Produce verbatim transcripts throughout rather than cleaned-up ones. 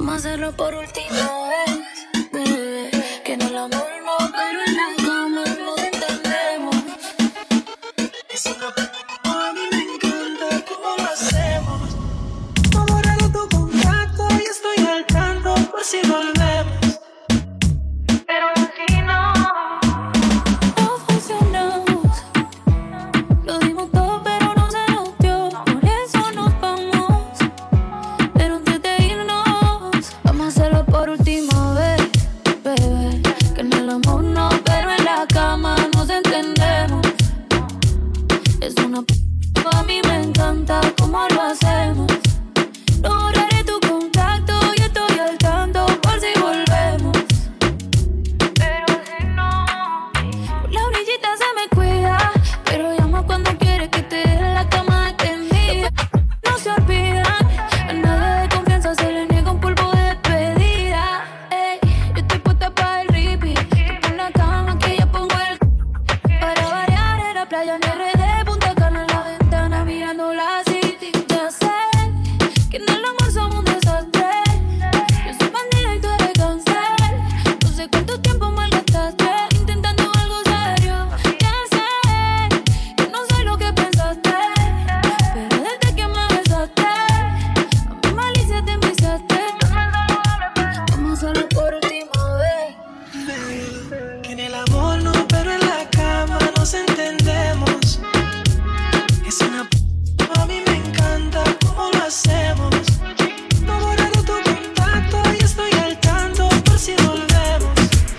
Vamos a hacerlo por última vez, bebé. Que en el amor no, pero en la cama nos entendemos. Eso no, a mí me encanta cómo lo hacemos. No borraré tu contacto y estoy al tanto por si volvemos. Pero aquí no. No funcionamos. Lo dimos todo, pero no se nos dio. Por eso nos vamos. Pero antes de irnos, vamos a hacerlo por última vez, bebé. Que en el amor no, pero en la cama nos entendemos. Es una p***, a mí me encanta cómo lo hacemos. No borraré tu contacto y estoy al tanto por si volvemos. Pero si no, por la orillita se me cuida, pero llama cuando quiere que te deje la cama extendida. No se olvidan, a nadie de confianza se le niega un polvo de despedida. Ey, yo estoy puesta para el repeat. Tú pon la cama que yo pongo el. Para variar era playa en R D, Punta Cana en la ventana mirando la city. Ya sé que en el amor somos un desastre. Yo soy bandida y tú eres cáncer. No sé cuánto tiempo malgastaste intentando algo serio. Ya sé que no soy lo que pensaste, pero desde que me besaste, a mi malicia te envisaste. Vamos a hacerlo por última vez. Que en el amor no, pero en la cama nos entendemos. Es una p***, a mí me encanta cómo lo hacemos. No borraré tu contacto y estoy al tanto por si volvemos.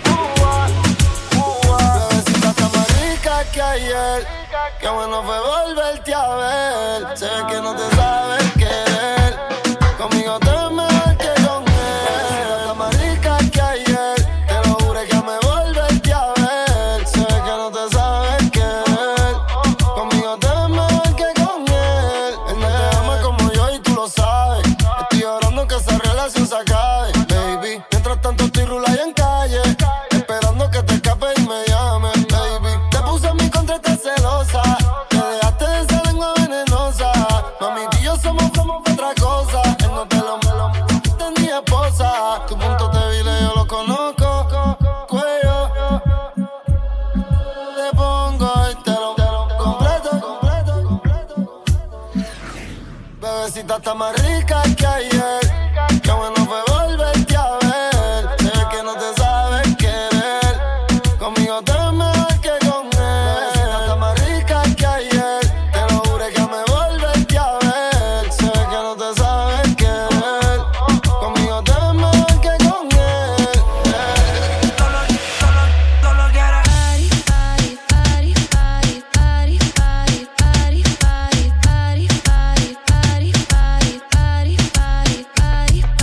Bebecita está más rica que ayer. Qué bueno fue volverte a ver. Sé que no te sabes querer. Conmigo te ves mejor que con él. Bebecita está más rica que ayer. Te lo juro que me volverte a ver. Sé que no te sabes querer. Conmigo te ves mejor que con él. Él no te ama como yo y tú lo sabes. Estoy llorando que esa relación se acabe, baby. Mientras tanto estoy rulay en calle, esperando que te escape y me llames, baby. Te puse en mi contra, estás celosa. Te dejaste de esa lengua venenosa. Mami, tú y yo somos como otra cosa. Él no te lo me lo te ni esposa. Tu punto débil yo lo conozco. Cuello te pongo y te lo completo. Bebecita está más rica que ayer. Qué bueno fue volverte a ver. Sé que no te sabes querer. Conmigo te ves mejor que con él. Bebecita está más rica que ayer. Te lo juro que me volverte a ver. Sé que no te sabes querer. Conmigo te ves mejor que con él. Solo, solo, solo quiero. Party, party, party, party, party, party, party, party, party, party, party, party, party, party, party.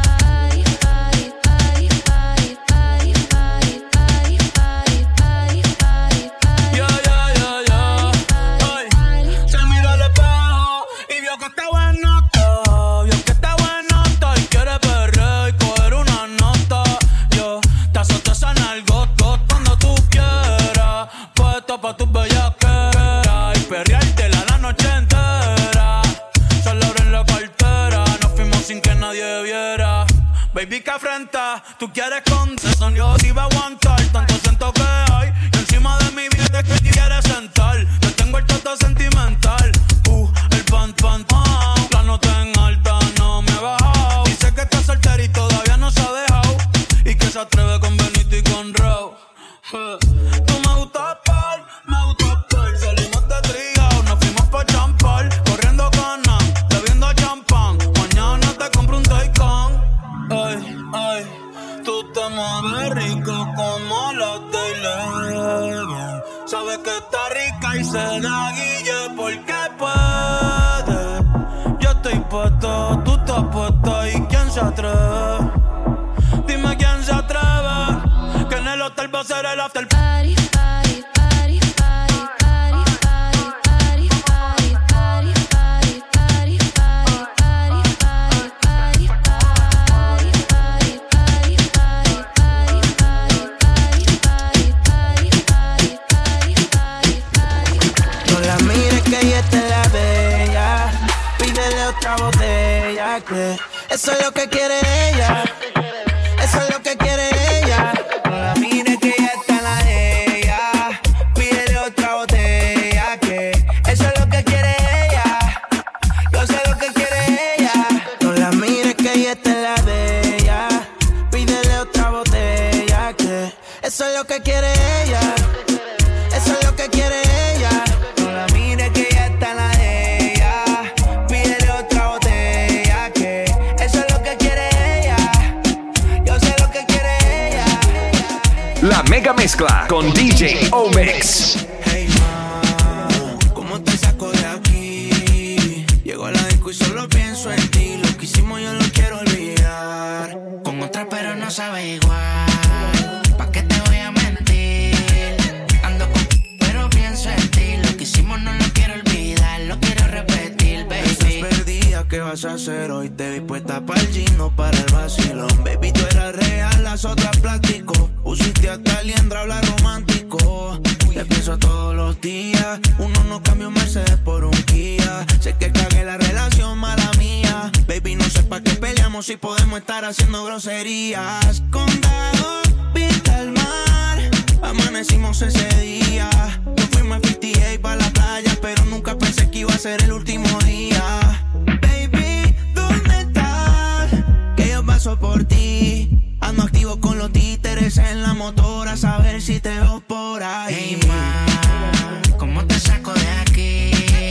Baby, que afrenta, tú quieres con son yo te iba a aguantar. Tanto siento que hay y encima de mi vida es que te quieres sentar. Te tengo el toto sentimental. Uh, el pan, pan, pan. La nota en alta no me he bajado. Dice que está soltera y todavía no se ha dejado. Y que se atreve con Benito y con Raúl. Uh, tú me gustas par, me gustas par. Salimos de trío, nos fuimos pa' champar. Corriendo cana, bebiendo champán. Mañana te compro un Taycan. Ay, ay, tú te mueves rico como la Taylor. Sabes que está rica y se da guille porque puede. Yo estoy puesto, tú estás puesta y quién se atreve. Dime quién se atreve. Que en el hotel va a ser el after Party, party, party, party, party, party, party, party, party, party, party, party, party, party, No la mires que ella está la bella. Pídele otra botella que Eso es lo que quiere ella. Eso es lo que quiere ella. No la mires que ya está la de ella. Pídele otra botella que eso es lo que quiere ella. Yo sé lo que quiere ella. No la mires que ya está la de ella. Pídele otra botella que eso es lo que quiere ella. Eso es lo que quiere ella. No la mires que ya está la de ella. Pídele otra botella que eso es lo que quiere ella. Yo sé lo que quiere ella. La mega mezcla con D J O-Mix. Hey ma, ¿cómo te saco de aquí? Llego a la disco y solo pienso en ti. Lo que hicimos yo lo quiero olvidar. Con otra pero no sabe igual. ¿Pa' qué te voy a mentir? Ando con pero pienso en ti. Lo que hicimos no lo quiero olvidar. Lo quiero repetir, baby. Estás perdida, ¿qué vas a hacer hoy? Te vi puesta para el gino, para el vacilón. Baby, tú eras real, las otras plástico. Pusiste hasta liendra, habla romántico. Te pienso todos los días. Uno no cambia un Mercedes por un Kia. Sé que cagué la relación, mala mía. Baby, no sé pa' qué peleamos si podemos estar haciendo groserías. Condado, vista al mar. Amanecimos ese día. Nos fuimos a cincuenta y ocho pa' la playa, pero nunca pensé que iba a ser el último día. Baby, ¿dónde estás? Que yo paso por ti. Ando activo con los títeres en la motora, a saber si te veo por ahí. Hey, ma, ¿cómo te saco de aquí?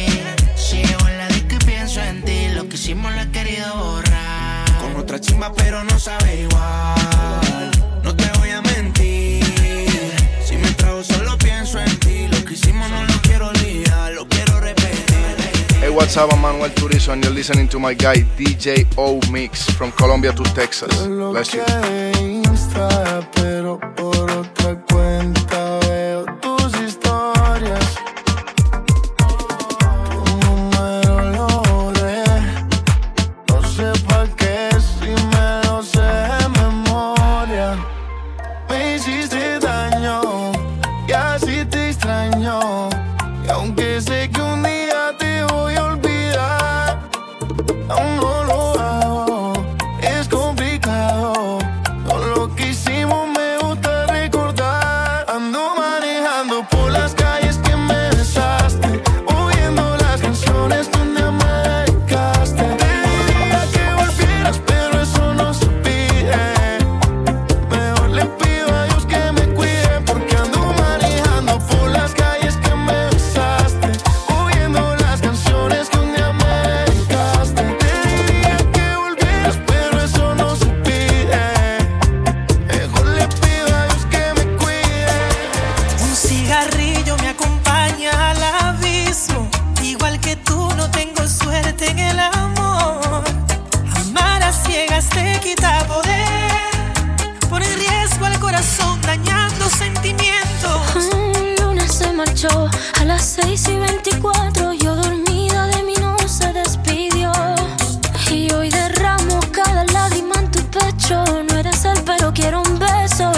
Si llevo en la disco y pienso en ti. Lo que hicimos lo he querido borrar. Con otra chimba pero no sabe igual. No te voy a mentir. Si me trago solo pienso en ti. Lo que hicimos no lo quiero olvidar. Lo quiero repetir. Hey, what's up? I'm Manuel Turizo and you're listening to my guy D J O-Mix from Colombia to Texas. Bless you. Insta, pero por otra cuenta veo tus historias. Tu número lo borré. No sé pa' qué si me lo sé de memoria. Me hiciste daño y así te extraño. Y aunque sé que un día te voy a olvidar, aún no lo hago. Es complicado. Todo lo que hicimos me gusta recordar. Ando manejando por las calles que me besaste, oyendo las canciones donde me dedicaste. Te diría que volvieras, pero eso no se pide. Mejor le pido a Dios que me cuide, porque ando manejando por las calles que me besaste, oyendo las canciones que un día me dedicaste. Te diría que volvieras, pero eso no se pide. Mejor le pido a Dios que me cuide. Un cigarrillo me acompaña al abismo. Igual que tú no tengo suerte en el amor. Amar a ciegas te quita poder. Pone en riesgo al corazón dañando sentimientos. Un lunes se marchó a las seis y veinticuatro. Yo dormida de mí no se despidió. Y hoy derramo cada lágrima en tu pecho. No eres él, pero quiero un beso.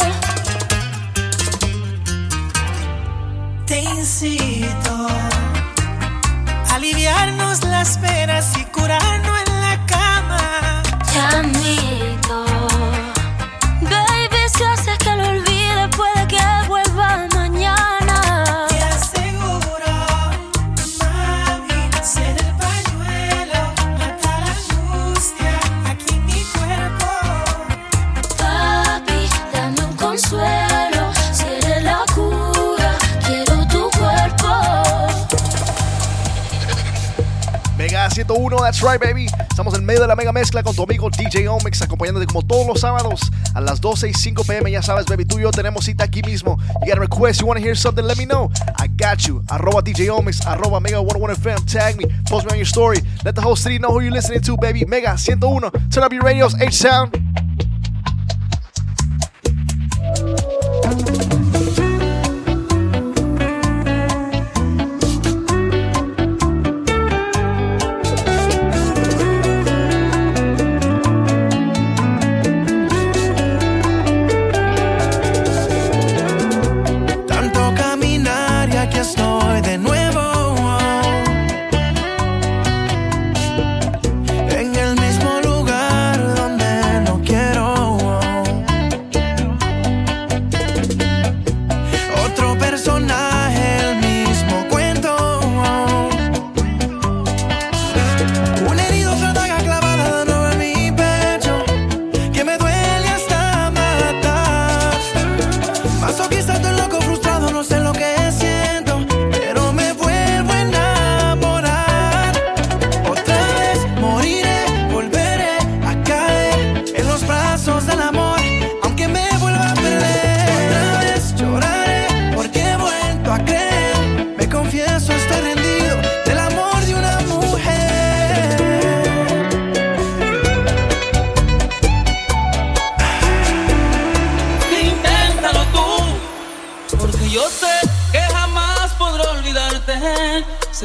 Te incito a aliviarnos las penas y curarnos en la cama. Te admito, baby, si haces que lo olvide, puede que vuelva mañana. Te aseguro, mami, ser el pañuelo, mata la angustia aquí en mi cuerpo. Papi, dame un consuelo, si eres la cura, quiero tu cuerpo. Mega ciento uno, that's right, baby. Estamos en medio de la mega mezcla con tu amigo D J O-Mix, acompañándote como todos los sábados a las doce y cinco p m. Ya sabes, baby, tú y yo tenemos cita aquí mismo. You got a request, you want to hear something, let me know. I got you. Arroba D J O-Mix, arroba Mega ciento uno F M. Tag me, post me on your story. Let the whole city know who you're listening to, baby. Mega ciento uno. Turn up your radios, H-Sound. Tanto caminar y aquí estoy de nuevo. En el mismo lugar.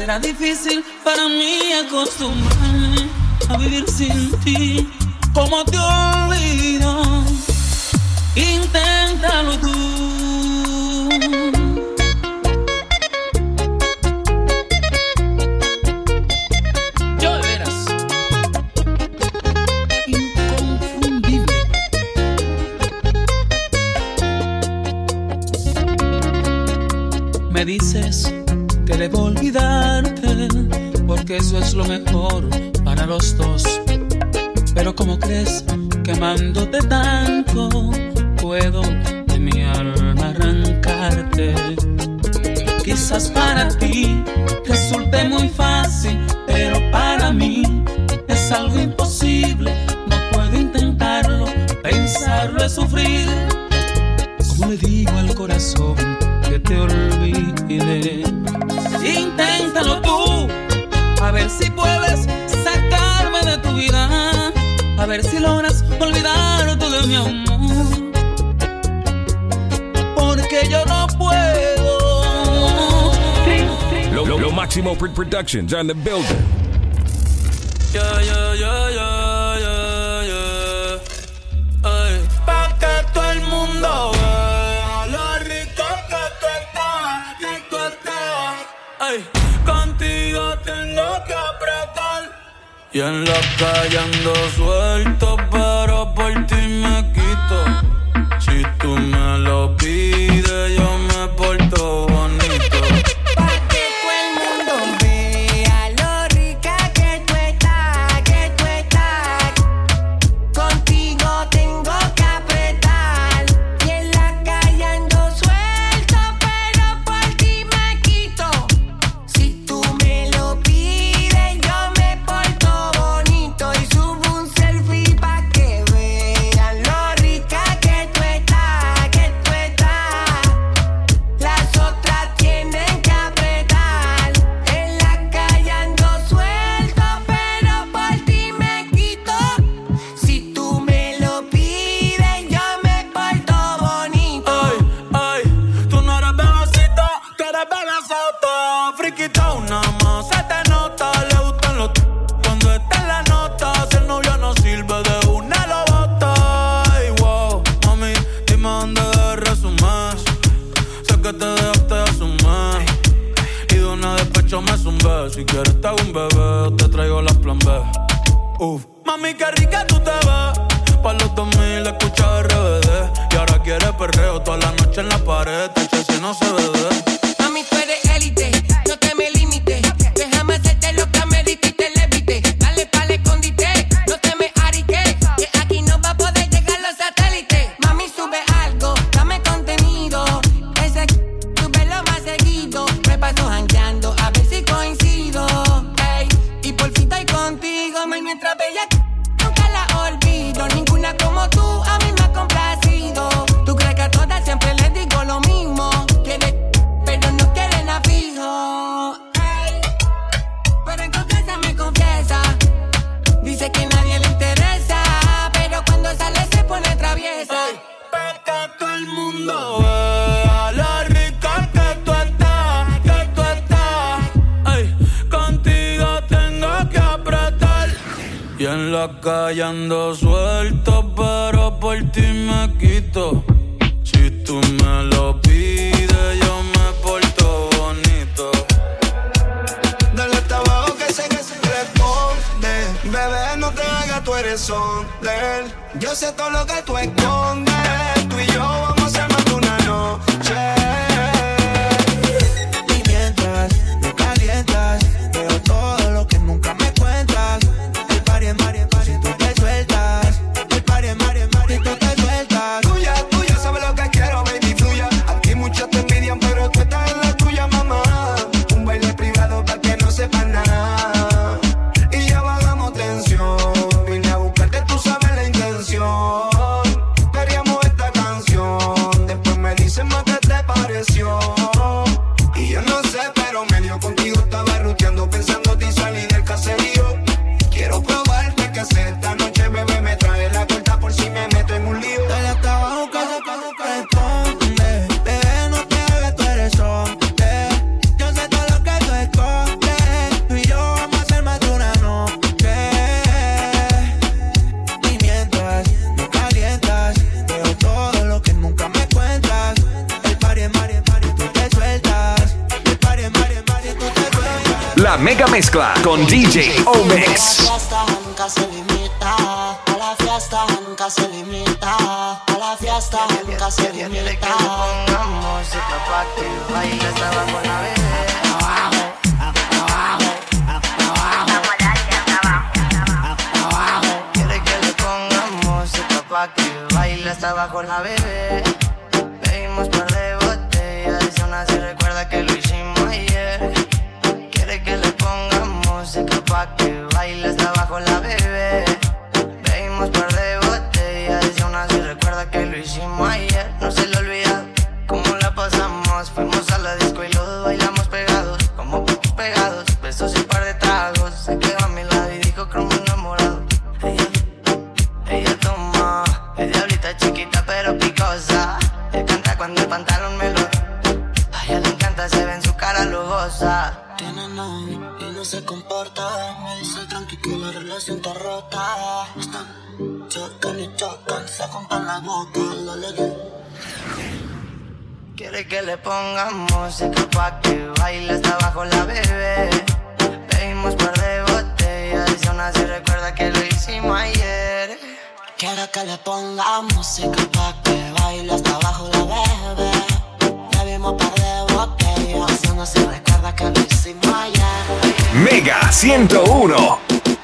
Será difícil para mí acostumbrarme a vivir sin ti. ¿Cómo te olvido? Inténtalo tú. Yo de veras, inconfundible. Me dices que debo olvidarte, porque eso es lo mejor para los dos. Pero ¿cómo crees que amándote tanto puedo de mi alma arrancarte? Quizás para ti resulte muy fácil, pero para mí es algo imposible. No puedo intentarlo, pensarlo es sufrir. ¿Cómo le digo al corazón que te olvide? Inténtalo tú, a ver si puedes sacarme de tu vida, a ver si logras olvidar todo de mi amor, porque yo no puedo. Lo, lo, lo Máximo Productions on the building. Yeah, yeah, yeah, yeah, yeah, yeah. Ay, pa' que todo el mundo vea lo rico que tú estás, que tú estás. Ay, contigo tengo que apretar. Y en la calle ando suelto, pero por ti me quito. Si tú me lo pides, yo me porto bonito. Pa' que todo el mundo vea lo rica que tú estás, que tú estás. Contigo tengo que apretar. Y en la calle ando suelto, pero por ti me quito. Si tú me lo pides, yo me porto bonito. Y subo un selfie pa' que vean lo rica que tú estás, que tú estás. Las otras tienen que apretar. En la calle ando suelto, pero por ti me quito. Si tú me lo pides, yo me porto bonito. Ay, ay, tú no eres bebecita, tú eres bebesota. Friquita una más, se te nota, le gustan los t- cuando está en la nota. Si el novio no sirve, de una lo bota. Ay, wow, mami, dime dónde de resumir. Sé que te dejaste de asumir y de una despecho me zumbé. Si quieres te hago un bebé, o te traigo las plan B. Uf, mami, qué rica tú te ves. Pa' los dos mil escucha R B D. Y ahora quieres perreo toda la noche en la pared. Te eché si no se ve de. Mami, tú eres élite, no te me limites. Déjame hacerte lo que me diste y te levite. Dale pa'l escondite, no te me ariques, que aquí no va a poder llegar los satélites. Mami, sube algo, dame contenido. Ese súbelo más seguido. Me paso jangueando, a ver si coincido. Ey, y por fin estoy contigo, mami, mientras bella nunca la olvido. Ninguna como tú a mí me ha complacido. Tú crees que a todas siempre les digo lo mismo. Quieres, pero no quieren a fijo. Ey, pero en confianza me confiesa. Dice que nadie le interesa, pero cuando sale se pone traviesa. Ay, pa' que todo el mundo vea lo rica que tú estás, que tú estás. Ay, contigo tengo que apretar. Y en la calle ando suelto, pero por ti me quito. Si tú me lo pides, yo me porto bonito. Dale hasta abajo que sé que se responde. Bebé, no te hagas, tú eres son de él. Yo sé todo lo que tú escondes. Tú y yo vamos a hacer más de una noche. Y mientras me calientas, veo todo lo que nunca me cuentas. El party es party, party, tú te sueltas. El party es party, party, tú te sueltas. Tuya, tuya, sabes lo que quiero, baby, fluya. Aquí muchos te envidian, pero tú estás en la tuya, mamá. Un baile privado para que no sepan nada. Y ya bajamos tensión. Vine a buscarte, tú sabes la intención. Queríamos esta canción. Después me dicen más que te pasa. La mega mezcla con D J Omex. A la fiesta nunca se limita. A la fiesta nunca se limita. A la fiesta nunca se limita. Quiere que le pongamos música pa' que baile hasta abajo la bebé. Abajo, abajo, abajo. Quiere que le pongamos música pa' que baile hasta abajo la bebé. Bebimos par de botellas y aún así recuerda que lo hicimos ayer. Quiere que le pongamos música pa' que baile hasta abajo la bebé. Bebimos par de botellas y aún así recuerda que lo hicimos ayer. No se le olvida cómo la pasamos. Fuimos a la disco y los dos bailamos pegados, como pegados, besos y par de tragos. Se quedó a mi lado y dijo como enamorado. Ella, ella toma, es diablita chiquita pero picosa. Él canta cuando el pantalón me lo... A ella le encanta, se ve en su cara lujosa. Tiene novio y no se comporta. Me dice tranqui que la relación está rota. Están chocan y chocan, se compran la boca, la alegría. Quiere que le ponga música pa' que baile hasta abajo la bebé. Bebimos par de botellas y aún así recuerda que lo hicimos ayer. Quiere que le ponga música pa' que baile hasta abajo la bebé. Bebimos par de botellas y aún así recuerda que lo hicimos ayer. Mega ciento uno.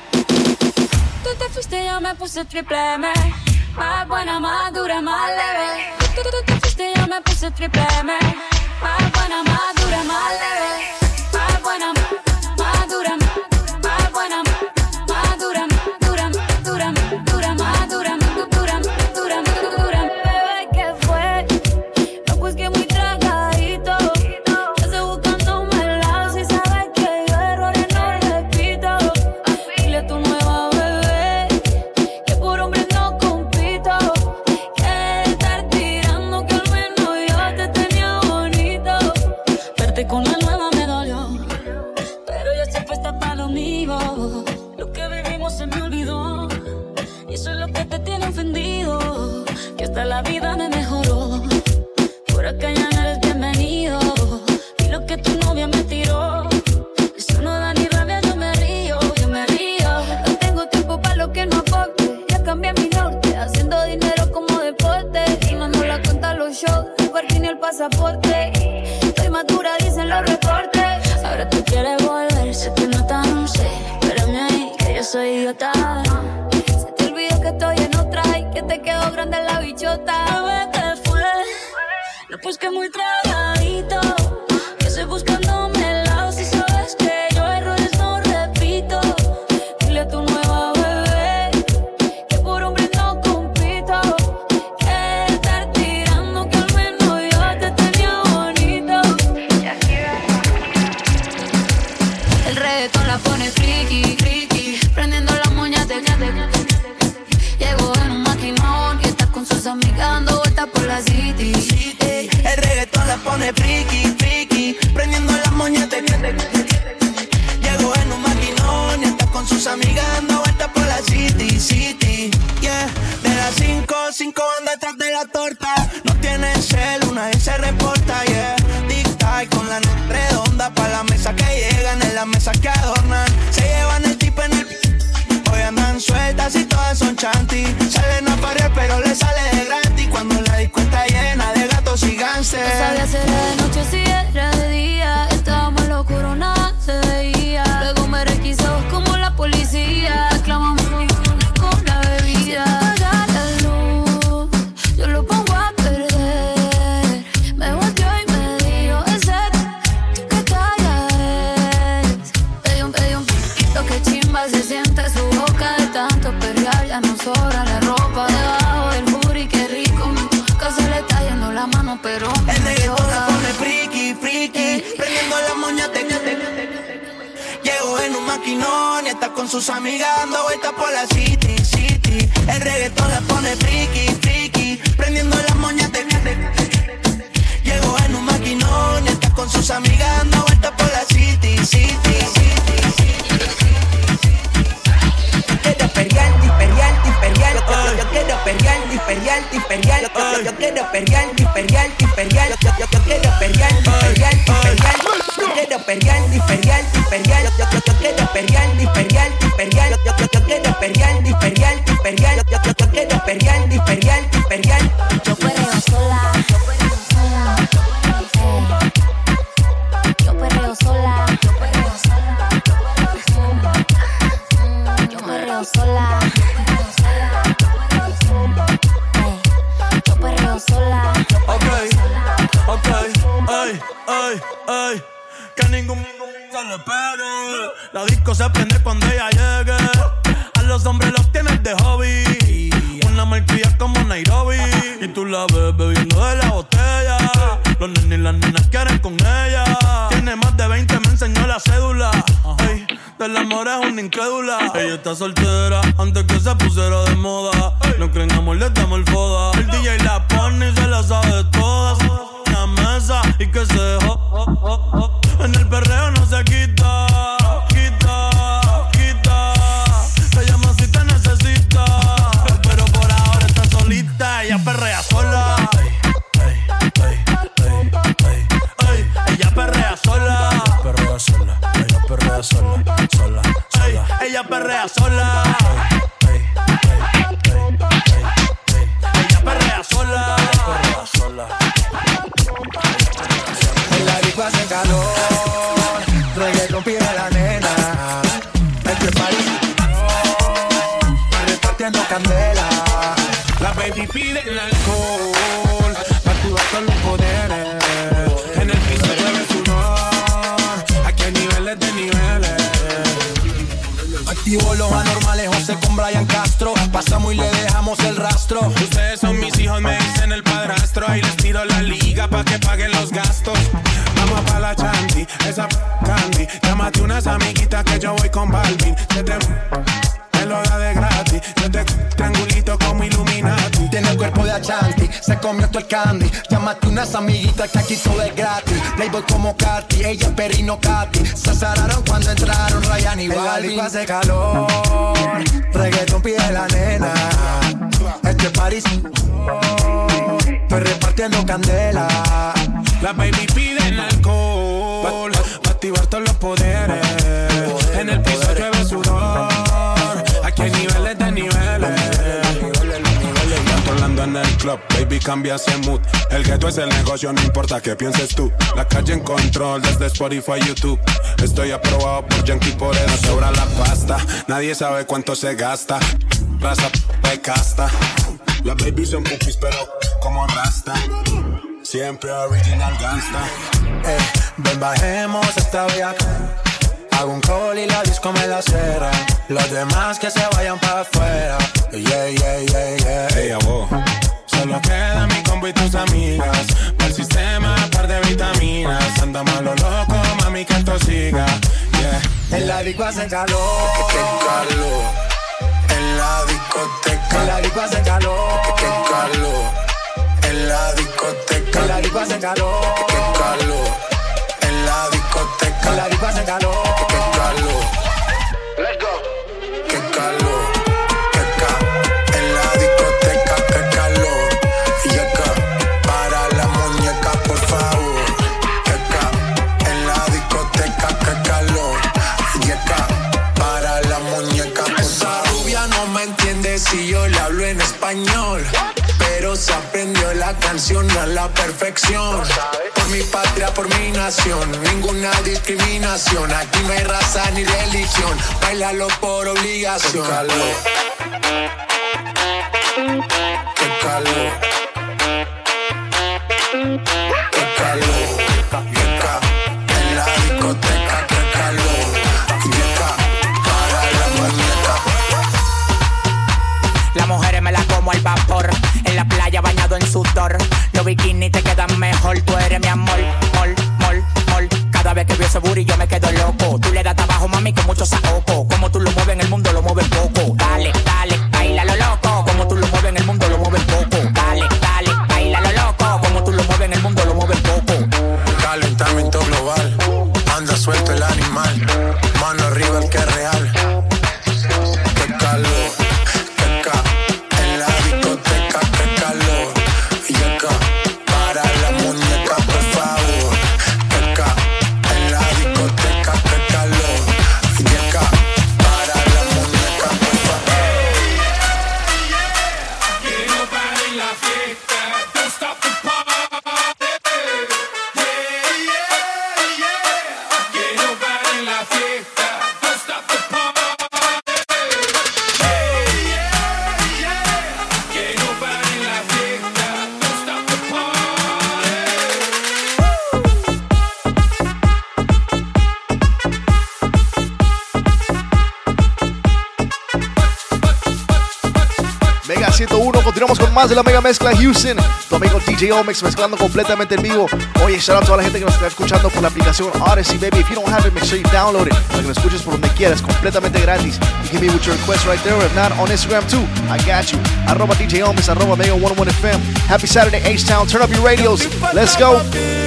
Tú te fuiste, yo me puse triple M. Más buena, más dura, más leve. Tú, tú, tú te fuiste, yo me puse triple M. Más buena, más dura, más leve. Más buena, más dura, más buena, más dura, dura, dura, dura, más dura, dura, dura, dura. Bebé, ¿qué fue? No, pues que muy tragadito. Yo estoy buscándome el lado. Si sabes que yo errores no repito. Dile a tu nueva bebé que por hombre no compito. Que estar tirando que al menos yo te tenía bonito. Verte con la nueva me dolió, pero yo estoy puesta para lo mío. Lo que vivimos se me olvidó y eso es lo que te tiene ofendido. Que hasta la vida me mejoró. Por acá ya no eres bienvenido. Y lo que tu novia me tiró, eso no da ni rabia, yo me río, yo me río. No tengo tiempo para lo que no aporte. Ya cambié mi norte, haciendo dinero como deporte. Y no nos la cuenta los shows, el parking y el pasaporte. Estoy madura, dicen los reportes. Ahora tú quieres volver, se te nota, no sé. Espérame ahí, que yo soy idiota. Se te olvidó que estoy en otra y que te quedó grande la bichota. Bebé, ¿qué fue? No, pues que muy tragadito. Que estoy buscándome el lado. Si sabes que yo errores no repito. Dile a tu nueva bebé que por hombre no compito. Que estar tirando que al menos yo te tenía bonito. El reggaetón la pone friki, friki. Prendiendo las moñas de llegó en un maquinón y está con sus amigas dando vueltas por la city. Ey. El reggaetón la pone friki, friki. Prendiendo las moñas de... Llegó en un maquinón y está con sus amigas dando vueltas por la city, city. Yeah, de las cinco, cinco van detrás de la torta. No tiene cel, una vez se reporta, yeah. Tic-tac con la nota redonda pa' la mesa que llegan, en la mesa que adornan. Se llevan el tipo en el... Hoy andan sueltas y todas son chanty. Salen a parir pero le sale de gratis. Cuando la disco está llena de gatos y gánster. No sabía si era de noche o si era de día. Estábamos en lo oscuro, nada se veía. Luego me requisó como la policía. Clamamos con la bebida. Apaga la luz, yo lo pongo a perder. Me volteó y me dijo, ese que calla es. Pedí un, pedí un poquito que chimba se siente su boca de tanto perrear. Ya no sobra la ropa debajo del booty, qué rico. Casi le está yendo la mano, pero el reggaetón la pone friki, friki. Prendiendo las moñas de... Llegó en un maquinón y está con sus amigas dando vueltas por la city, city. El reggaetón la pone friki, friki. Prendiendo las moñas de... Llegó en un maquinón y está con sus amigas dando vueltas por la city, city, city, city. Quiero perrear, imperial, imperial. Yo, yo quiero perrear, imperial, imperial. Yo, yo, yo quiero perrear, imperial, imperial. Yo, yo, yo quiero perrear, imperial, imperial. Yo quiero perrear, imperial, imperial. Yo, Yo perreo sola. Ok, ok, ay, ay, ay. Que ningún se le pegue. La disco se prende cuando ella llegue. A los hombres los tienes de hobby. Una marquilla como Nairobi. Y tú la ves bebiendo de la botella. Los nenes y las nenas quieren con ella. Tiene más de veinte, me enseñó la cédula. Ey, del amor es una incrédula. Ella está soltera antes que se pusiera de moda. No creen amor, le damos el foda. El D J la pone y se la sabe todas. Una mesa y que se jo, jo, jo, jo. En el perreo no se quita, quita, quita. Se llama si te necesita. Pero por ahora está solita, ella perrea sola. Ey, ey, ey, ey, ey. Ella perrea sola. Ella perrea sola, ella perrea sola, sola, sola. Ella perrea sola. Ey, ey, ey, ey, ey. Ella perrea sola. Ella perrea sola. En la disco hace calor, reggaetón pide la nena. Este país repartiendo candela. La baby pide el alcohol para activar todos los poderes. En el piso llueve sudor. Aquí hay niveles de niveles. Activo los anormales, José con Brian Castro. Pasamos y le dejamos el rastro. Ustedes son mis hijos, me dicen el padrastro. Ahí les tiro la liga pa' que paguen los gastos. Vamos pa' la chanti, esa p candy. Llámate unas amiguitas que yo voy con Balvin. Se te me lo da de gratis. Yo te triangulito como Illuminati. Tiene el cuerpo de Achanti, se comió todo el candy. Llámate unas amiguitas que aquí todo es gratis. Playboy como Katy, ella es Perino Katy. Se azararon cuando entraron Ryan y Balvin. En la hace calor, reggaetón pide la nena. Este París, estoy repartiendo candela. La baby pide el alcohol pa' activar todos los poderes. En el piso llueve sudor. Aquí hay niveles de niveles. Controlando en el club, baby cambia ese mood. El ghetto es el negocio, no importa qué pienses tú. La calle en control desde Spotify, YouTube. Estoy aprobado por Yankee, por eso sobra la pasta. Nadie sabe cuánto se gasta. Raza de casta. Las babies son pupis pero como rasta. Siempre original gangsta. Eh, ven bajemos esta vía. Hago un call y la disco me la cera. Los demás que se vayan para afuera. Yeah, yeah, yeah, yeah. Hey, abo. Solo queda mi combo y tus amigas. Para el sistema, par de vitaminas. Andamos a lo loco, mami, que esto siga. Yeah. En la disco hace calor. Qué calor. En la discoteca. En la disco hace calor. Qué calor. En la discoteca. En la disco hace calor. Qué calor. En la discoteca. En la disco hace calor. Qué calor. Let's go. Qué calor. Qué ca. En la discoteca. Qué calor. Y acá. Para la muñeca, por favor. Qué ca. En la discoteca. Qué calor. Y acá. Para la muñeca, por Esa favor. rubia no me entiende si yo le hablo en español. Pero se aprendió la canción a la perfección. Por mi patria, por mi nación, ninguna discriminación. Aquí no hay raza ni religión, bailalo por obligación. Qué calor. Qué calor. Qué calor. Qué ca. En la discoteca, qué calor. Qué ca. Para la muñeca. Las mujeres me las como al vapor. En la playa bañado en sudor. Los bikinis te quedan mejor. Tú eres mi amor, mol, mol, mol. Cada vez que veo ese booty yo me quedo loco. Tú le das trabajo, mami, con mucho saoco. Como tú lo mueves en el mundo, lo mueves poco. Dale, dale, baila lo loco. Como tú lo mueves en el mundo, lo mueves poco. Dale, dale, baila lo loco. Como tú lo mueves en el mundo, lo mueves poco. Calentamiento global, anda suelto el animal. Mano arriba el que es real. Qué calor, qué ca. En la discoteca, qué calor. Y acá, para la muñeca, por favor. Qué ca. En la discoteca, qué calor. Y acá, para la muñeca, por favor. Que no pare la fiesta. Don't stop the party. Yeah, yeah, yeah. Que no pare la fiesta. Mega ciento uno, continuamos con más de la Mega Mezcla Houston. Tu amigo D J Omex mezclando completamente en vivo. Oye, shout out a toda la gente que nos está escuchando por la aplicación Odyssey, baby. If you don't have it, make sure you download it para que lo escuches por donde quieras, completamente gratis. You can be with your request right there. If not, on Instagram too, I got you. Arroba D J Omex, arroba Mega ciento uno F M. Happy Saturday, H-Town. Turn up your radios. Let's go.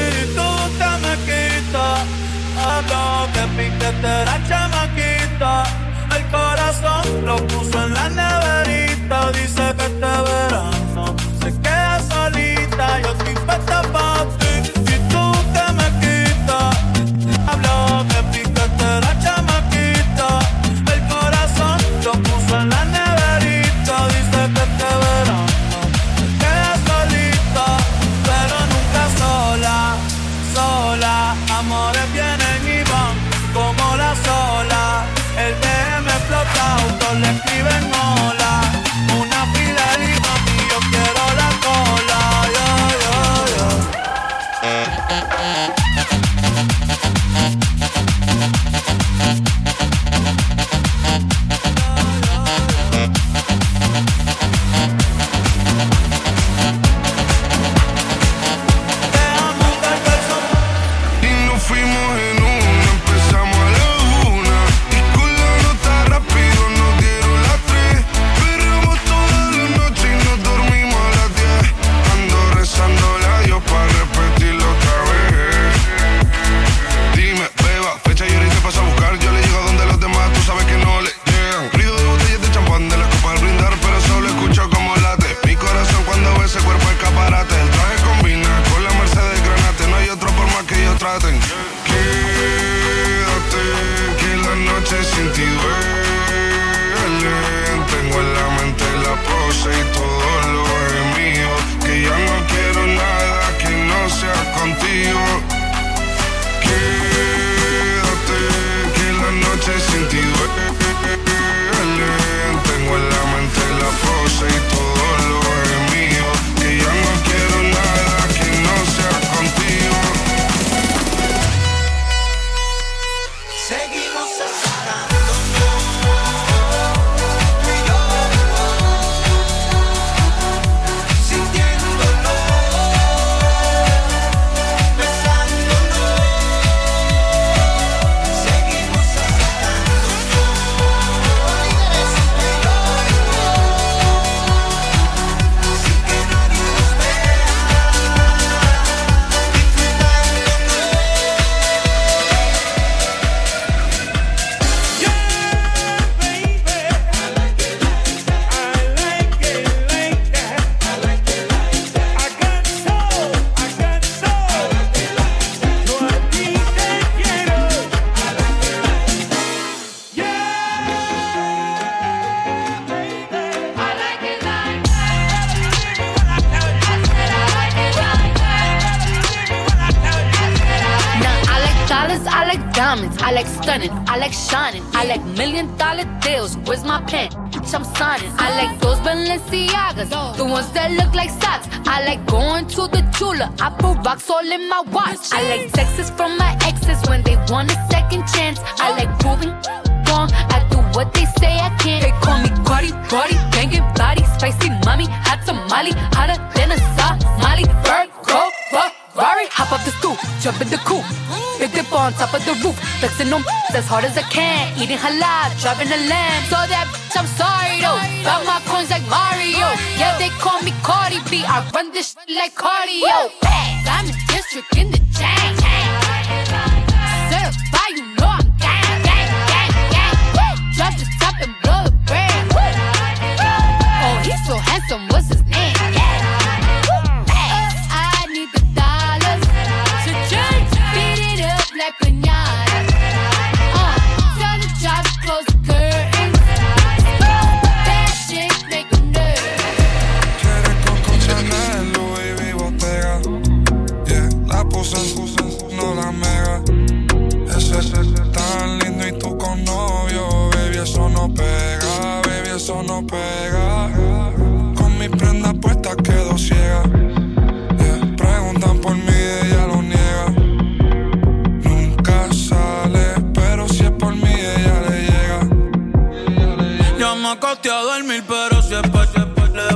Hablo que piquete la chamaquita. El corazón lo puso en la neverita. Dice que este verano se queda solita. Yo estoy puesta pa' ti y tú te me quitas. Hablo que piquete la chamaquita. El corazón lo puso en la neverita. Dice que este verano se queda solita, pero nunca sola, sola. Amores vienen y van como la sola. El D M explota, autos le escriben hola. Una fila de limón y yo quiero la cola. Yo, yo, yo. Y nos fuimos en una, empezamos a la una. Y con la nota rápido nos dieron las tres. Perreamos toda la noche y nos dormimos a las diez. Ando rezándole a Dios para repetirlo otra vez. Dime, beba, fecha y ahorita pasa a buscar. Yo le llego donde los demás, tú sabes que no le llegan. Ruido de botellas de champán de la copa al brindar, pero solo escucho como late mi corazón cuando ve ese cuerpo escaparate. El traje combina con la Mercedes Granate. No hay otra forma que ellos traten. Quédate, que la noche sin ti duele. Tengo en la mente la pose y todos los gemidos. Que ya no quiero nada que no sea contigo. Quédate, que la noche sin ti duele. Tengo en la mente la pose y todos los gemidos. Que ya no quiero nada que no sea contigo. Seguimos acercándonos, tú y yo, sintiéndolo, besándonos. Seguimos acercándonos, tú y yo, sin que nadie nos vea, Now, I like dollars, I like diamonds, I like stunning, I like shining, I like million dollar deals. Where's my pen? Bitch, I'm signing. I like those Balenciagas, the ones that look like socks. I like going to the jeweler, I put rocks all in my watch. I like texts from my exes when they want a second chance. I like proving wrong, I do what they say I can't. They call me Cardi, Cardi, banging body, spicy mommy, hot tamale, hotter than a Somali. Virgo, Ferrari, hop up the stoop, jump in the coupe. Big dip on top of the roof, flexing on as hard as I can. Eating halal, driving a lamb. So that bitch, I'm sorry though. Got my coins like Mario. Yeah, they call me Cardi B. I run this shit like cardio. Diamond district in the chain. Certified, you know I'm gang, gang, gang, gang. Drop the top and blow the brand. Oh, he's so handsome. What's his name? I need the dollars to just beat it up like piñata. Uh, tell the job to close the curtains. Bad chicks make them nervous. Quiere Coco Chanel, Louis V, Bottega. Yeah, la puse, no la mega. Ese es tan lindo y tú con novio. Baby, eso no pega, baby, eso no pega. Con mi prenda puesta quedo ciega. Yeah, preguntan por mí, ella lo niega. Nunca sale, pero si es por mí, ella le llega. Yo me acosté a dormir, pero si es pa' si es pa' le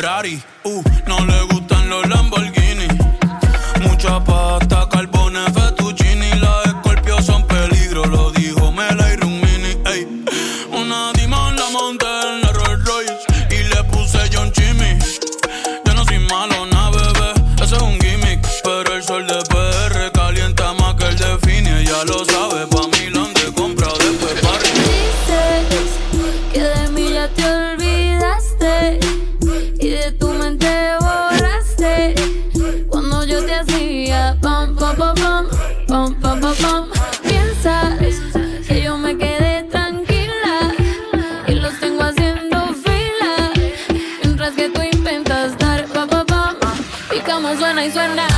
Ferrari. Uh, no le gustan los Lamborghini. Mucha pasta, carbones, fettuccini. Las Scorpio son peligro, lo dijo Mela y Rumini. Ey, una Dima la monté en la Rolls Royce y le puse John Chimmy. Yo no soy malo, na bebé, ese es un gimmick. Pero el sol de P R calienta más que el de Fini. Ella lo sabe, pa' Milán de compra después Parry. Dices que de mí ya te olvidaste y de tu mente borraste cuando yo te hacía pam pam pam pam pam pam pam pam. Piensas que yo me quedé tranquila y los tengo haciendo fila mientras que tú intentas dar pam pam pam y como suena y suena.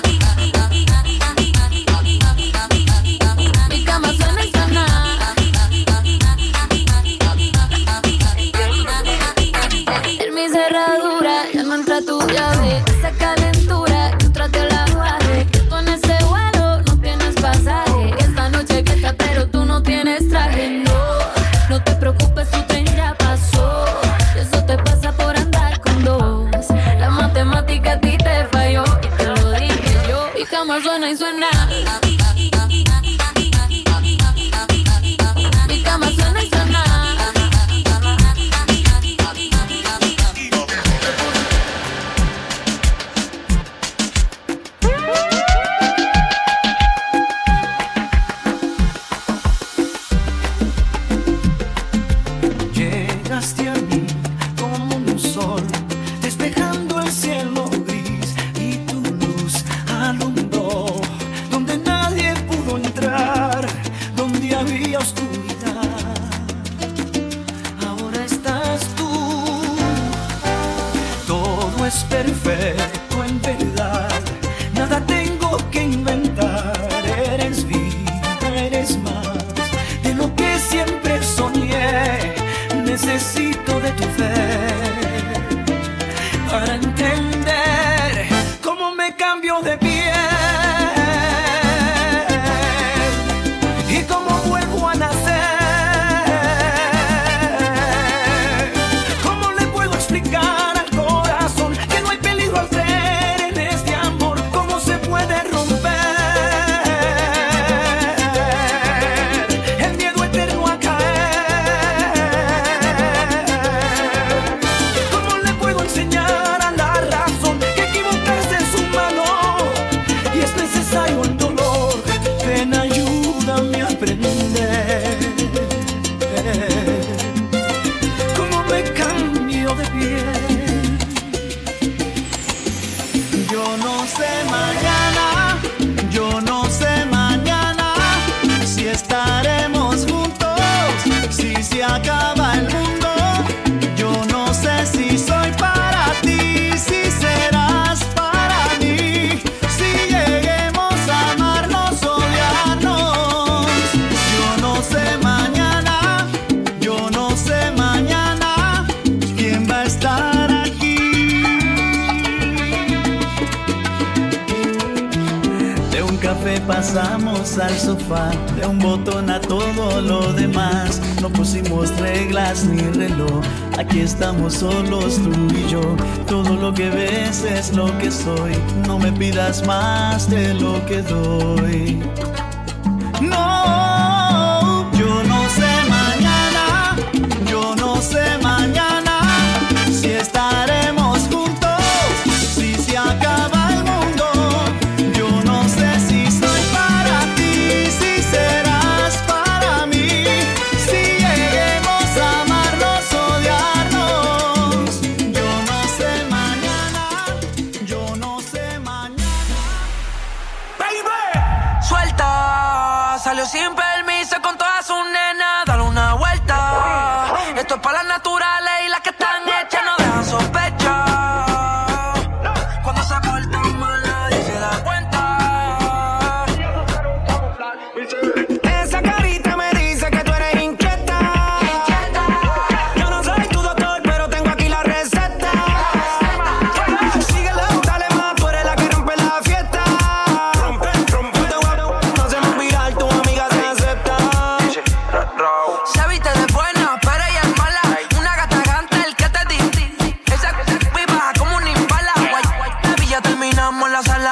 Mi cama suena y suena. En mi cerradura ya no entra tu llave. Esa calentura yo traté la bajé. Que tú en ese vuelo no tienes pasaje. Esta noche fiesta pero tú no tienes traje. No, no te preocupes, tu tren ya pasó. Eso te pasa por andar con dos. La matemática a ti te falló y te lo dije yo. Mi cama suena y suena. Mi cama suena y suena. Llegaste a mí como un sol, despejando el cielo gris y tu luz alumbró donde nadie pudo entrar, donde había oscuridad. Ahora estás tú, todo es perfecto en verdad, nada tengo que inventar. Eres vida, eres más de lo que siempre soñé. Necesito de tu fe para entender cómo me cambio de piel y cómo vuelvo a nacer. ¿Cómo le puedo explicar al corazón que no hay peligro al creer en este amor? ¿Cómo se puede romper el miedo eterno a caer? Enseñar a la razón que equivocarse es humano y es necesario el dolor. Ven, ayúdame a aprender cómo me cambio de piel. Yo no sé mañana, yo no sé mañana si estaremos juntos, si se acaba el mundo. Yo no sé si soy para ti, si serás para mí, si lleguemos a amarnos, odiarnos. Yo no sé mañana, yo no sé mañana quién va a estar aquí. De un café pasamos al sofá, de un botón a todo lo demás. No pusimos reglas ni reloj, aquí estamos solos tú y yo. Todo lo que ves es lo que soy, no me pidas más de lo que doy. No, yo no sé mañana, yo no sé mañana si estaremos juntos, si se acaba el mundo. Yo no sé si soy para ti, si serás para mí, si lleguemos a amarnos, odiarnos. Yo no sé mañana, yo no sé mañana. Baby, suelta, salió sin permiso con todas sus nenas. Dale una vuelta, esto es para las naturales y las que están hechas no dejan sospechar. Cuando se portan mal nadie se da cuenta. Esa carita me dice que tú eres inquieta. Yo no soy tu doctor, pero tengo aquí la receta. Síguela, dale más, tú eres la que rompe la fiesta. Rompe, rompe, no se me viral, tu amiga se hace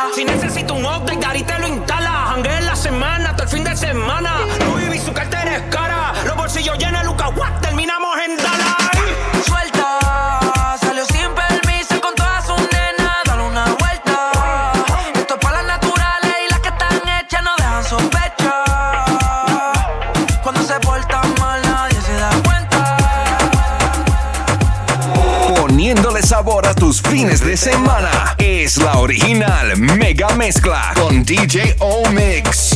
Si necesito un update, Dari te lo instala. Jangué en la semana, hasta el fin de semana. Louis V, su cartera es cara. Los bolsillos llenos de Luca, what? Terminamos en Dallas. Suelta, salió sin permiso con todas sus nenas. Dale una vuelta. Esto es para las naturales y las que están hechas no dejan sospecha. Cuando se portan mal nadie se da cuenta. Poniéndole sabor a tus fines de semana. Es la original Mega Mezcla con D J O-Mix.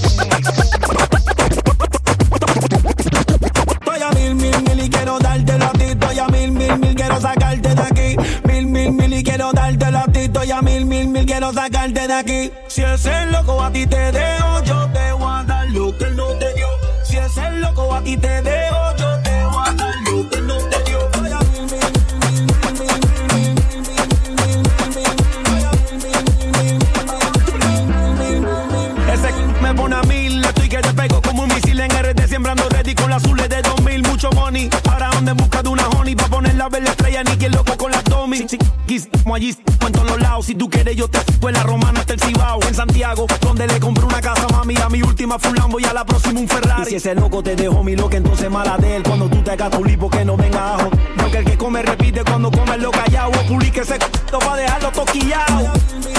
Estoy a mil, mil, mil y quiero dártelo a ti. Estoy a mil, mil, mil, quiero sacarte de aquí. Mil, mil, mil y quiero dártelo a ti. Estoy a mil, mil, mil, quiero sacarte de aquí. Si es el loco a ti te dejo, yo te voy a dar lo que él no te dio. Si es el loco a ti te dejo, yo te voy a dar lo que él no te dio. Estoy a mil, mil, me pone a mil, estoy que te pego como un misil en R D, sembrando ready con las azules de dos mil, mucho money. Ahora ando en busca de una honey, pa' poner la verde estrella, ni quien loco con las domi. Como allí, en todos los lados, si tú quieres yo te fue la romana hasta el Cibao. En Santiago, donde le compré una casa, mami, a mi última full Lambo y a la próxima un Ferrari. Y si ese loco te dejó mi loca, entonces mala de él, cuando tú te hagas tu lipo que no venga ajo. Porque el que come repite cuando come lo callado, o publique ese c*** pa' dejarlo toquillado.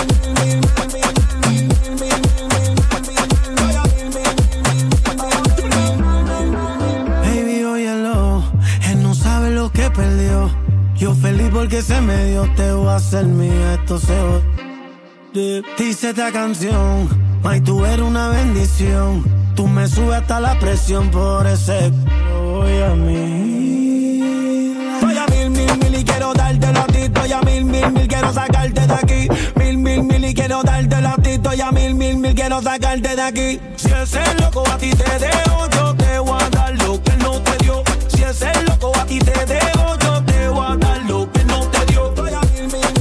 Que perdió. Yo feliz porque se me dio. Te voy a hacer mía, esto se va. Dice esta canción, ay, tú eres una bendición. Tú me subes hasta la presión por ese voy a mí. Voy a mil, mil, mil y quiero dártelo a ti. Estoy a mil, mil, mil, quiero sacarte de aquí. Mil, mil, mil y quiero dártelo a ti. Estoy a mil, mil, mil, quiero sacarte de aquí. Si ese loco a ti te dejo, yo te voy a dar lo que él no te dio. Si ese loco a ti te dejo, yo te voy a dar lo que no te dio. Estoy a mil, mil,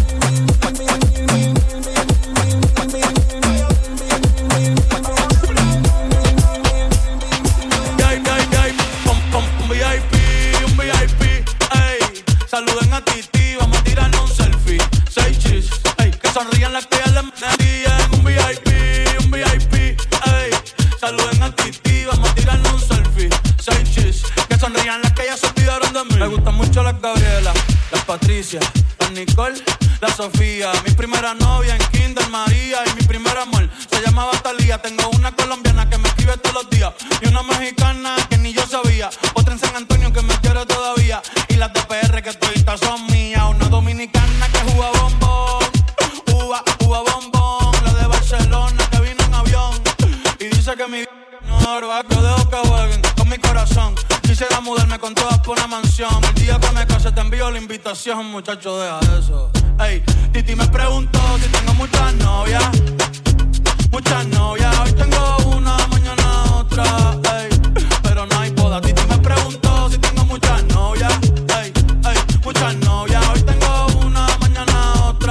saluden a Titi, vamos a tirarnos un selfie. Seis chis, ey, que sonrían las que ya le metían. Un V I P, un V I P, ey. Saluden a Titi, vamos a tirarnos un selfie. Seis chis, que sonrían las que ya se olvidaron de mí. Me gustan mucho las Gabriela, las Patricia, las Nicole, la Sofía. Mi primera novia en Kinder María y mi primer amor se llamaba Talía. Tengo una colombiana que me escribe todos los días y una mexicana que ni yo sabía. Otra en San Antonio que me quiere todavía y las de P R que toditas son mías. Una dominicana que juega bombón, uva, uva bombón. La de Barcelona que vino en avión y dice que mi no, yo dejo que jueguen con mi corazón. Quisiera mudarme con todas por una mansión. El día que me case te envío la invitación, muchacho, deja eso. Ey, Titi me preguntó si tengo muchas novias. Muchas novias, hoy tengo una, mañana otra. Ey, pero no hay boda. Titi me preguntó si tengo muchas novias. Ey, ey, muchas novias, hoy tengo una, mañana otra.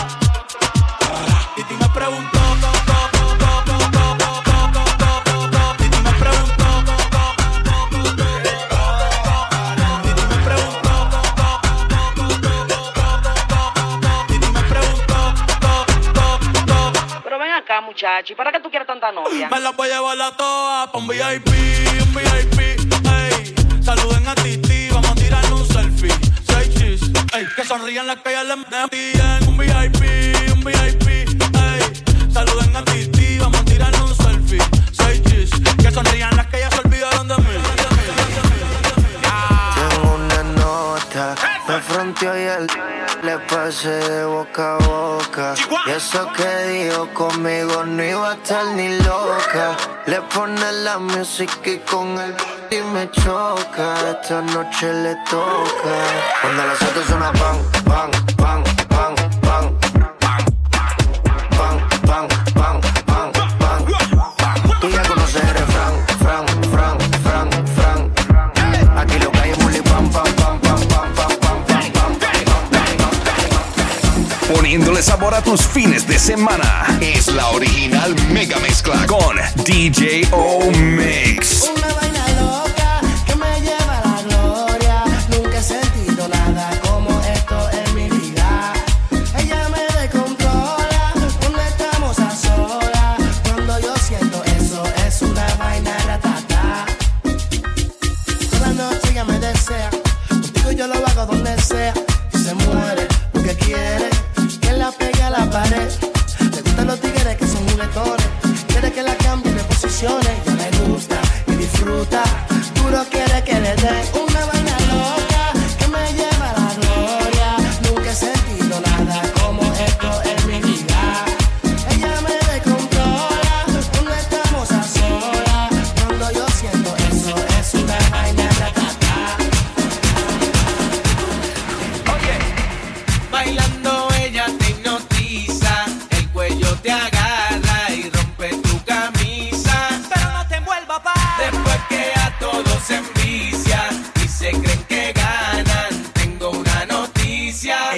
Titi me preguntó. Muchacho, ¿y para qué tú quieres tanta novia? Me la voy a llevar a todas pa' un V I P, un V I P, ey. Saluden a Titi, vamos a tirarnos un selfie. Seis chis, ey. Que sonrían las que ya le metían. Un V I P, un V I P, ey. Saluden a Titi, vamos a tirarnos un selfie. Seis chis, que sonrían las que ya se olvidaron de mí. Tengo una nota, me fronteó y él le pasé de boca a boca. Y eso que dijo conmigo no iba a estar ni loca. Le pone la música y con él y me choca. Esta noche le toca. Cuando las otras suena pan, pan, pan, pan, pan. Pan, pan, pan, pan, pan. Tú ya conoces el refrán, fran, fran, fran, fran. Aquí lo que hay es muli, pam, pam, pam, pam, pam, pam, pam, pam, pam. Poniéndole sabor a tus fines de semana. Es la original Mega Mezcla con D J O-Mix. Una vaina loca que me lleva a la gloria. Nunca he sentido nada como esto en mi vida. Ella me descontrola con esta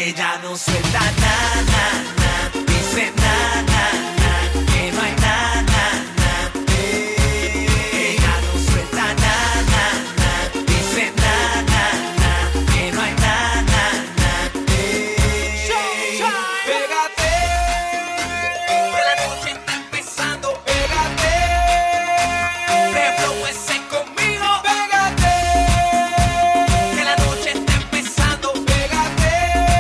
Ella no suelta na, na, na, dice na, na, na, que no hay na, na, na. Eh, ella no suelta na, na, na, dice na, na, na, que no hay na, na, na. Eh, pégate, que la noche está empezando. Pégate, te flow ese conmigo. Pégate, que la noche está empezando. Pégate.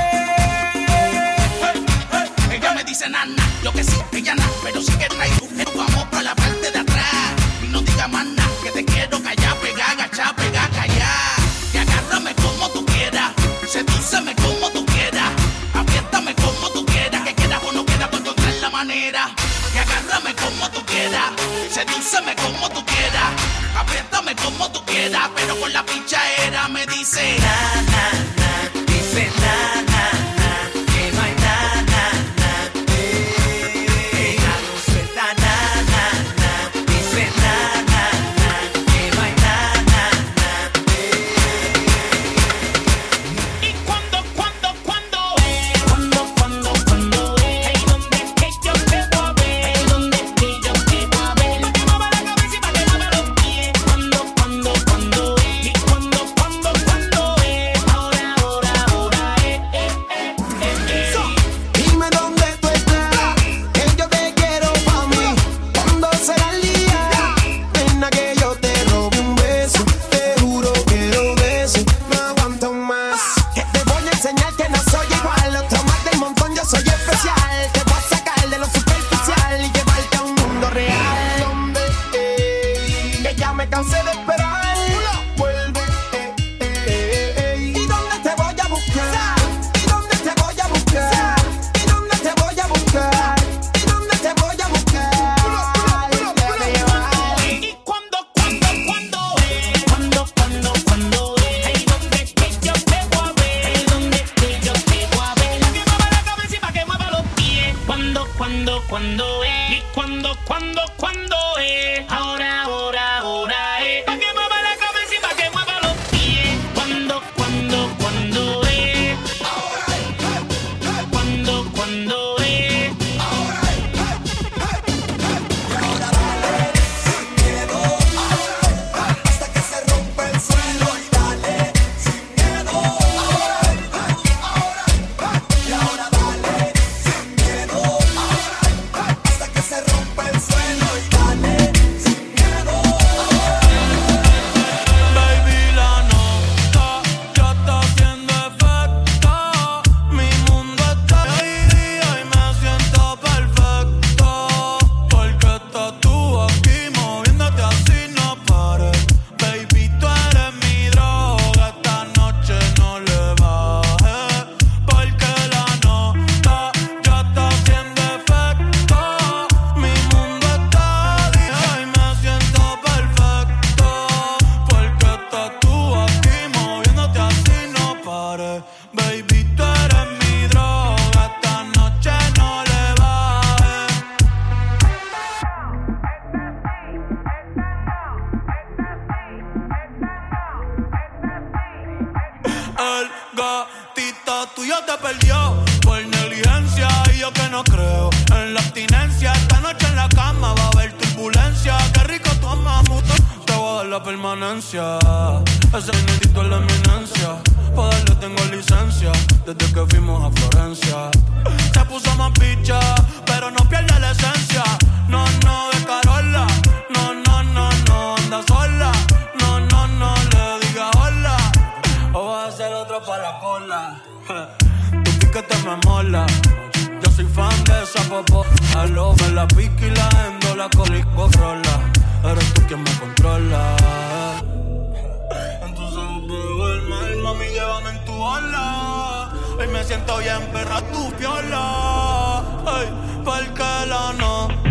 Hey, hey. Ella me dice nana, yo que sí, ella na, pero sí que trae un vamos para la parte de atrás. Y no diga más nada, que te quiero callar, pegar, agachar, pegar, callar. Y agárrame como tú quieras, sedúceme como tú quieras, apriétame como tú quieras, que quieras o no quieras, por encontrar la manera. Y agárrame como tú quieras, sedúceme como tú quieras, apriétame como tú quieras, pero con la pichadera me dice na, na, na, dice na, na, na, que no hay na, na, na. Eh, ella no suelta na, na, na, dice na, na, na, que no hay na, na, na. Y cuando, cuando, cuando, eh, cuando, cuando, cuando, eh, ahí donde es que yo te voy a ver, ahí donde es que yo te voy a ver, pa' que mueva la cabeza y pa' que mueva los pies. Cuando, cuando, cuando, eh, y cuando, cuando, cuando, eh, ahora, ahora, ahora, eh, eh, eh, eh, eh. Dime dónde tú estás, que yo te quiero pa' mí. Cuando será el día, nena, que yo te robe un beso. Te juro que lo beso, no aguanto más. Que te voy a enseñar que no soy igual. Otro más del montón, yo soy especial. Te voy a sacar de lo superficial y llevarte a un mundo real. Donde, eh, que ya me cansé de esperar. Vuelve, eh, eh, eh, eh. ¿Y dónde te voy a buscar? ¿Y dónde te voy a buscar? ¿Y dónde te voy a buscar? ¿Y dónde te voy a buscar? Y cuando, cuando, cuando, eh, cuando, cuando, cuando, eh, ahí donde es que yo te voy a ver, ahí donde es que yo te voy a ver, pa' que mueva la cabeza y pa' que mueva los pies. Cuando, cuando, cuando, eh, y cuando, cuando, cuando, eh, ahora, ahora, ahora, eh, pa' que mueva la cabeza y pa' que mueva los pies. Cuando, cuando, cuando, eh, cuando, cuando, eh. Hasta que se rompe el suelo y dale sin miedo. Y ahora dale sin miedo. Hasta que se rompe el suelo y dale sin miedo. Baby, la nota ya está haciendo efecto. Mi mundo está dividido y me siento perfecto. Porque estás tú aquí moviéndote así, no pares. Baby, tú eres mi droga, esta noche no le bajes. Porque la nota ya está haciendo efecto. Mi mundo está dividido y me siento perfecto. Porque estás tú aquí moviéndote así, no pares. Baby, tú eres mi droga, esta noche no le bajes. El gatito tuyo te perdió por negligencia y yo que no creo en la abstinencia. Esta noche en la cama va a haber turbulencia. Qué rico tu mamuto, te voy a dar la permanencia. Ese minutito es la eminencia, pa' darle tengo licencia desde que fuimos a Florencia. Se puso más picha, pero no pierde la esencia. No, no, de Carola, no, no, no, no, anda sola. No, no, no, le diga hola, o vas a hacer otro para la cola. Tu piquete me mola, yo soy fan de esa popó. Aló, me la pica y la endo, la colico rola. Eres tú quien me controla. Entonces veo el mal, mami, llévame en tu ola. Hoy me siento bien, perra, tu piola. Ay, porque la no